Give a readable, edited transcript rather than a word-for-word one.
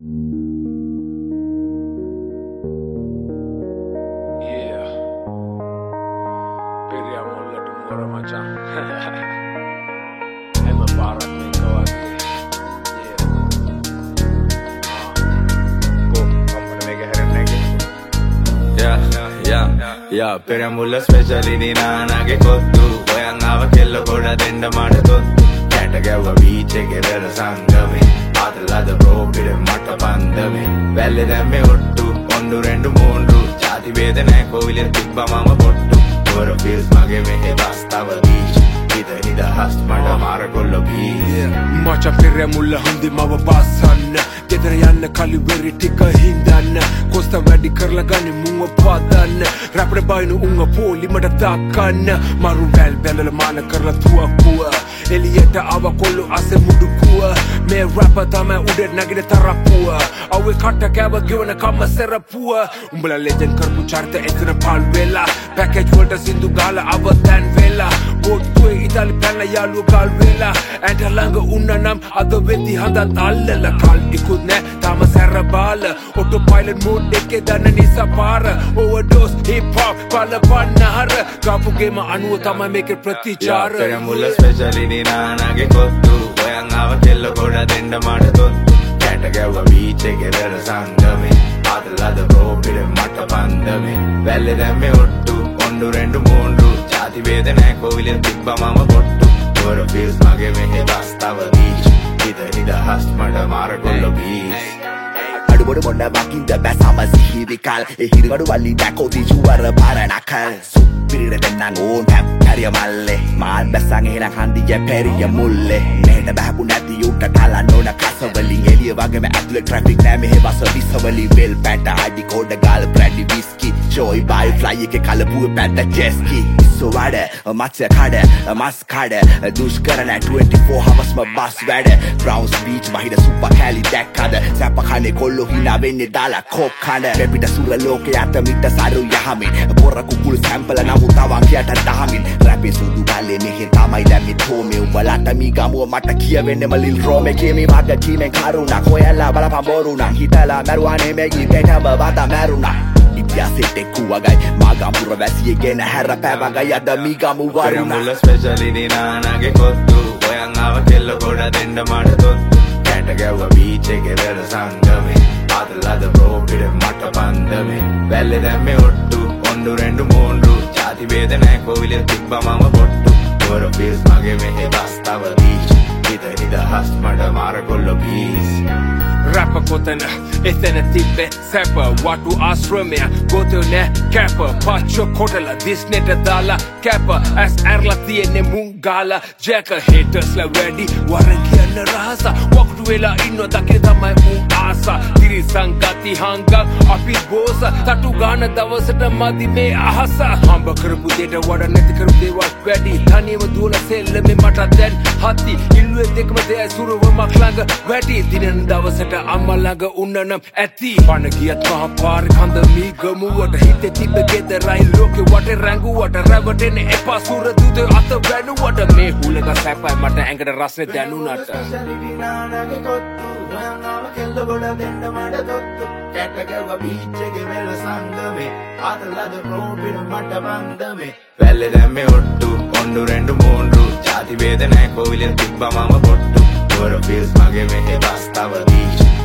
Yeah, Piriya mulla tumura macha. Emma Barak mein kawadi. Yeah. Go, come to make a head and Yeah, Piriya mulla specially dina nage kottu. Oyang ava kello koda denda mada kottu. Katagawa beach ege vela sangame. Adalada bro pide matta pandame. Velle demme ottu. Ondu rendu moondu. Jati vedana kovile tibba mama pottu. Ora feels mage mehe dastava beach. Hida hast mada mara kollo beach. Macha Piriya mulla hundi mawa basan. Gedara yanna kali veri tika hindan. Costa වැඩි කරලා ගනි මුව පාදන්න. රැපර බයිනු උංග පොලි මට දාකන්න. මරු වැල් බැලල මාන කරලා තුවක්කුව. එලියට ආව කොල්ලු අසේ මුඩුකුව. මේ රැපර් තමයි උඩ නැගින තරප්පුව. අවේ කට කෑව ගෙවන කම සරපුව. උඹලා ලෙජන්ඩ් කරපු චරිත එතන පාල් වෙලා. පැකේජ් වලට සින්දු ගාලා ආව දැන් වෙලා. බෝට්ටුවේ ඉතාලි පැනලා යාළුව ගාල් වෙලා. ඇන්ට ළඟ උන්න නම් අද වෙති හඳත් අල්ලලා. කල් ඉකුත් නෑ තාම සැර බාල. ඔටෝ පයිලට් මෝඩ් එකේ දන්න නිසා පාර. ඕවර්ඩෝස් හිප් හොප් බල පන්නහර. ගාපු ගේම අනුව තමයි මේකේ ප්‍රතිචාර. Piriya mulla specially dina nage kottu. Oyang ava kello koda denda mada kottu. Katagawa beach ege vela sangame. Adalada bro pide matta pandame. Velle demme ottu. Ondu rendu moondu. Jati vedana kovile tibba mama pottu. Ora feels mage mehe dastava beach. Hida hast mada mara kollo beach. අඩුබඩු මොන්න මකින්ද බැසම සිහිරි කල් එහිරිගඩු වල්ලි දැකෝ තිජුවර පරණකල් සුපිරිර දෙන්නන් ඕන් පැරිය මල්ලේ මාල් බැස්සන් එහෙනම් හන්දිය පෙරිය මුල්ලේ මෙහෙට බහපු නැති උට කලන්න ඕන කසවලින් එළිය වගේම ඇතුලේ ට්‍රැෆික් නෑ මෙහෙ බස විසවලි වෙල් පැට අඩි කෝඩ ගාල බ්‍රැඩි විස්කි ජෝයි බයි ෆ්ලයි එකේ කලපුව පැට ජෙස්කි ඉස්සෝ වඩ මත්ස්‍ය කඩ මස් කඩ දුෂ්කරන 24 hours බස් වැඩ බ්‍රවුන්ස් බීච් මහිද සුපර් කැලි දැක්කද සැප කනේ කොල්ලෝ hina වෙන්නේ දාලා කෝක් කන දෙපිට සුර ලෝකේ අත මිට සරු යහමින් පොර කුකුල් සැම්පල් නමු තවන් කියට දහමින් රැපේ සුදු ගල්ලේ මෙහෙ තමයි දැම්මේ තෝමේ උඹලට මී ගමුව මට කියවෙන්නම ලිල් රෝමේ කීමේ වාග කීමෙන් කරුණා කොයලා බලපන් බොරුණා හිතලා මරුවානේ මේකී දෙටම බත මරුණා ඉතිහාසෙට එක්කුවගයි මාගම්පුර වැසියේ ගෙන හැර පැවගයි අද මී ගමු Piriya වරුණා mulla specially dina nage kottu. Oyang ava kello koda denda mada kottu. Katagawa beach ege vela sangame. Adalada bro pide matta pandame. Velle demme ottu. Ondu rendu moondu. Jati vedana kovile tibba mama pottu. Ora feels mage mehe dastava beach. Hida hast mada mara kollo beach. Rap කොතන එතන තිබ්බේ සැප වටු ආශ්‍රමය ගොතන කැප පච්ච කොටලා දිස්නෙට දාලා කැප ඇස් ඇරලා තියෙන්නේ මුං ගාලා ජැක හේටර්ස්ලා වැඩි වරන් කියන්න රහස වක්ටු වෙලා ඉන්න දකින තමයි මුං ආසා තිරිසන් ගති හංගක් අපි බෝස තටු ගාන දවසට මදි මේ අහස හම්බ කරපු දෙට වඩා නැති කරපු දේවල් වැඩි තනියම දුවන සෙල්ලමේ මට දැන් හති ඉල්ලුවේ දෙකම දෙය සුරව මක් ළඟ වැඩි දිනෙන් දවසට අම්මා ළඟ උන්නනම් ඇති පණ ගියත් මහ පාර කඳ මී ගමුවට හිතේ තිබ්බ ගෙදරයි ලෝකේ වටේ රැඟුවට රැවටෙන එපා සුර දුත අත වැනුවට මේ හුලක සැපයි මට ඇඟට රසෙ දැනුණට Velle demme ottu. Ondu rendu moondu. Jati vedana kovile tibba mama pottu. Ora feels mage mehe dastava beach.